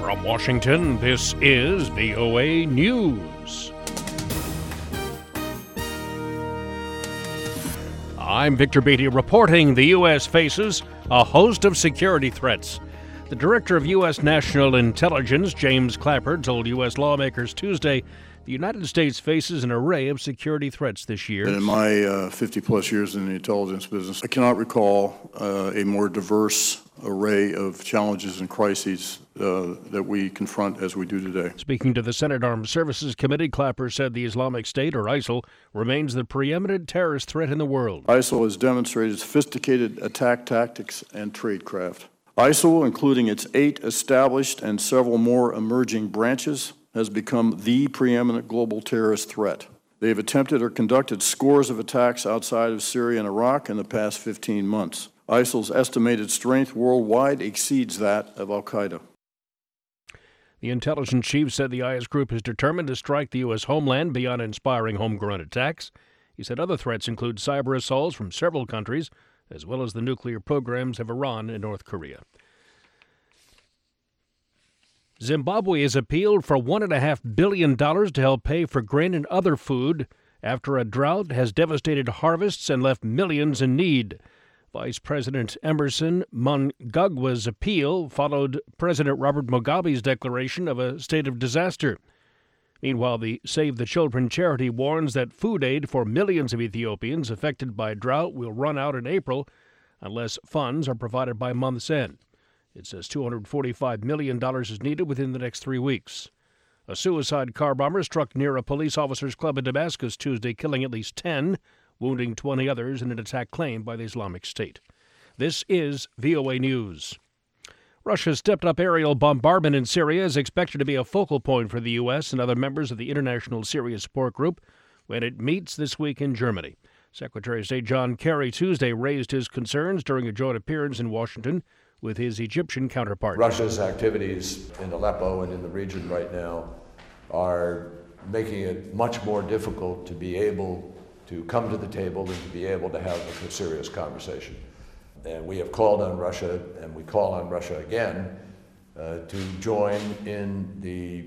From Washington, this is VOA News. I'm Victor Beatty reporting the U.S. faces a host of security threats. The Director of U.S. National Intelligence, James Clapper, told U.S. lawmakers Tuesday the United States faces an array of security threats this year. In my 50-plus years in the intelligence business, I cannot recall a more diverse array of challenges and crises that we confront as we do today. Speaking to the Senate Armed Services Committee, Clapper said the Islamic State, or ISIL, remains the preeminent terrorist threat in the world. ISIL has demonstrated sophisticated attack tactics and tradecraft. ISIL, including its 8 established and several more emerging branches, has become the preeminent global terrorist threat. They have attempted or conducted scores of attacks outside of Syria and Iraq in the past 15 months. ISIL's estimated strength worldwide exceeds that of al-Qaeda. The intelligence chief said the IS group is determined to strike the U.S. homeland beyond inspiring homegrown attacks. He said other threats include cyber assaults from several countries, as well as the nuclear programs of Iran and North Korea. Zimbabwe has appealed for $1.5 billion to help pay for grain and other food after a drought has devastated harvests and left millions in need. Vice President Emerson Mnangagwa's appeal followed President Robert Mugabe's declaration of a state of disaster. Meanwhile, the Save the Children charity warns that food aid for millions of Ethiopians affected by drought will run out in April unless funds are provided by month's end. It says $245 million is needed within the next 3 weeks. A suicide car bomber struck near a police officers' club in Damascus Tuesday, killing at least 10, wounding 20 others in an attack claimed by the Islamic State. This is VOA News. Russia's stepped-up aerial bombardment in Syria is expected to be a focal point for the U.S. and other members of the International Syria Support Group when it meets this week in Germany. Secretary of State John Kerry Tuesday raised his concerns during a joint appearance in Washington with his Egyptian counterpart. Russia's activities in Aleppo and in the region right now are making it much more difficult to be able to come to the table and to be able to have a serious conversation. And we have called on Russia, and we call on Russia again, to join in the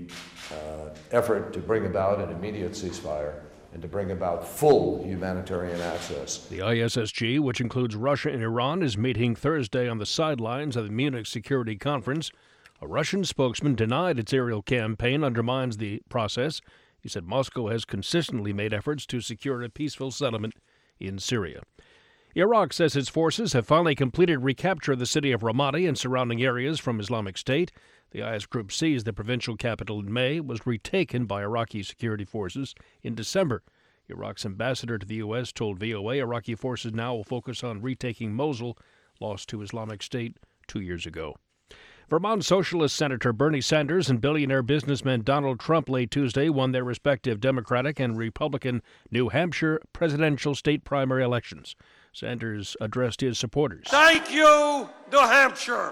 effort to bring about an immediate ceasefire and to bring about full humanitarian access. The ISSG, which includes Russia and Iran, is meeting Thursday on the sidelines of the Munich Security Conference. A Russian spokesman denied its aerial campaign undermines the process. He said Moscow has consistently made efforts to secure a peaceful settlement in Syria. Iraq says its forces have finally completed recapture of the city of Ramadi and surrounding areas from Islamic State. The IS group seized the provincial capital in May, was retaken by Iraqi security forces in December. Iraq's ambassador to the U.S. told VOA Iraqi forces now will focus on retaking Mosul, lost to Islamic State 2 years ago. Vermont Socialist Senator Bernie Sanders and billionaire businessman Donald Trump late Tuesday won their respective Democratic and Republican New Hampshire presidential state primary elections. Sanders addressed his supporters. Thank you, New Hampshire.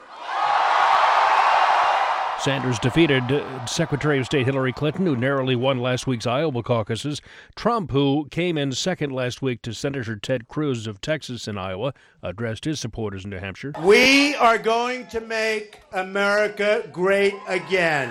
Sanders defeated Secretary of State Hillary Clinton, who narrowly won last week's Iowa caucuses. Trump, who came in second last week to Senator Ted Cruz of Texas in Iowa, addressed his supporters in New Hampshire. We are going to make America great again.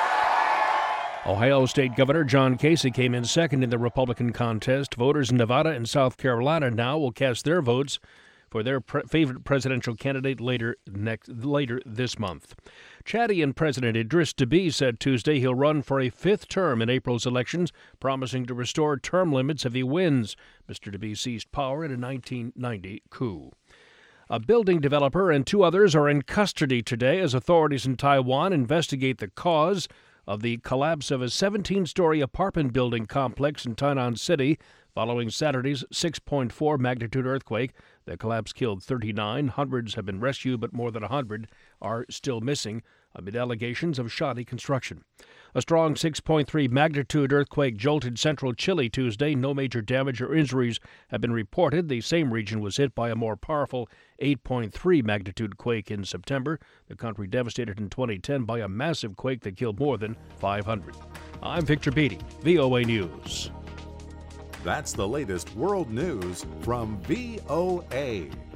Ohio State Governor John Kasich came in second in the Republican contest. Voters in Nevada and South Carolina now will cast their votes for their favorite presidential candidate later this month. Chadian President Idriss Deby said Tuesday he'll run for a 5th term in April's elections, promising to restore term limits if he wins. Mr. Deby seized power in a 1990 coup. A building developer and 2 others are in custody today as authorities in Taiwan investigate the cause of the collapse of a 17-story apartment building complex in Tainan City following Saturday's 6.4 magnitude earthquake. The collapse killed 39. Hundreds have been rescued, but more than 100 are still missing amid allegations of shoddy construction. A strong 6.3 magnitude earthquake jolted central Chile Tuesday. No major damage or injuries have been reported. The same region was hit by a more powerful 8.3 magnitude quake in September. The country devastated in 2010 by a massive quake that killed more than 500. I'm Victor Beatty, VOA News. That's the latest world news from VOA.